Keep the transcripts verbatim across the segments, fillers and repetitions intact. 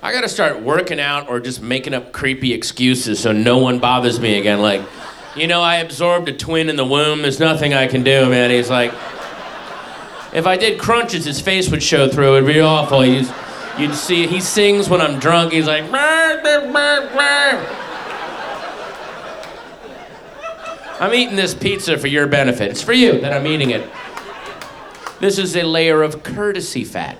I gotta start working out or just making up creepy excuses so no one bothers me again. Like, you know, I absorbed a twin in the womb. There's nothing I can do, man. He's like, if I did crunches, his face would show through. It'd be awful. He's, you'd see, he sings when I'm drunk. He's like, burr, burr, burr, burr. I'm eating this pizza for your benefit. It's for you that I'm eating it. This is a layer of courtesy fat.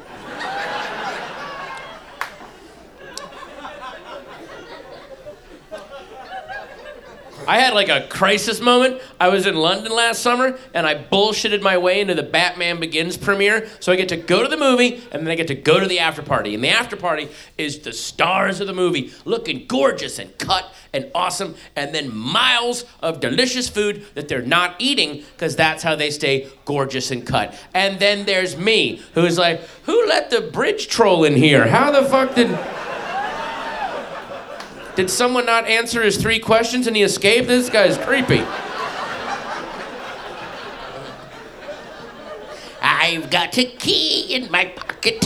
I had like a crisis moment. I was in London last summer, and I bullshitted my way into the Batman Begins premiere, so I get to go to the movie, and then I get to go to the after party. And the after party is the stars of the movie, looking gorgeous and cut and awesome, and then miles of delicious food that they're not eating, because that's how they stay gorgeous and cut. And then there's me, who's like, who let the bridge troll in here? How the fuck did... Did someone not answer his three questions and he escaped? This guy's creepy. I've got a key in my pocket.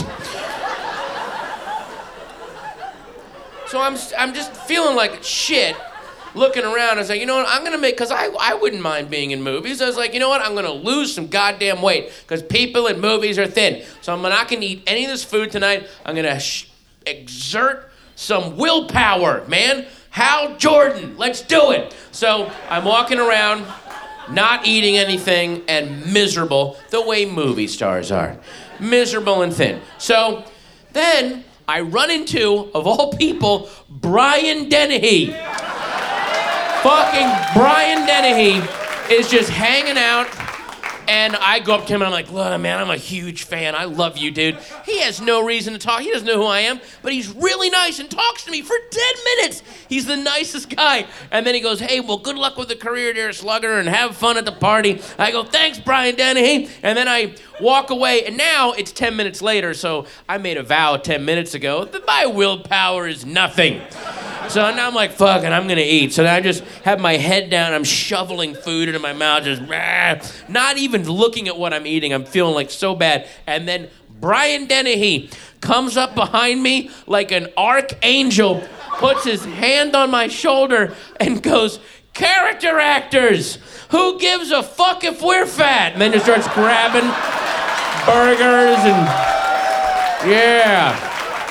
So I'm I'm just feeling like shit, looking around. I was like, you know what, I'm gonna make, because I, I wouldn't mind being in movies. I was like, you know what, I'm gonna lose some goddamn weight, because people in movies are thin. So I'm not gonna eat any of this food tonight. I'm gonna sh- exert some willpower, man. Hal Jordan, let's do it. So I'm walking around, not eating anything, and miserable, the way movie stars are. Miserable and thin. So then I run into, of all people, Brian Dennehy. Fucking Brian Dennehy is just hanging out. And I go up to him and I'm like, look, man, I'm a huge fan. I love you, dude. He has no reason to talk. He doesn't know who I am, but he's really nice and talks to me for ten minutes. He's the nicest guy. And then he goes, hey, well, good luck with the career, dear Slugger, and have fun at the party. I go, thanks, Brian Dennehy. And then I walk away, and now it's ten minutes later, so I made a vow ten minutes ago that my willpower is nothing. So now I'm like, fuck it, I'm gonna eat. So now I just have my head down, I'm shoveling food into my mouth, just rah, not even looking at what I'm eating. I'm feeling like so bad. And then Brian Dennehy comes up behind me like an archangel, puts his hand on my shoulder and goes, character actors, who gives a fuck if we're fat? And then just starts grabbing burgers and yeah.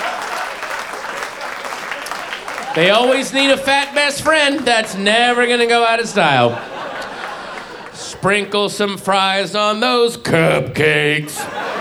They always need a fat best friend. That's never gonna go out of style. Sprinkle some fries on those cupcakes.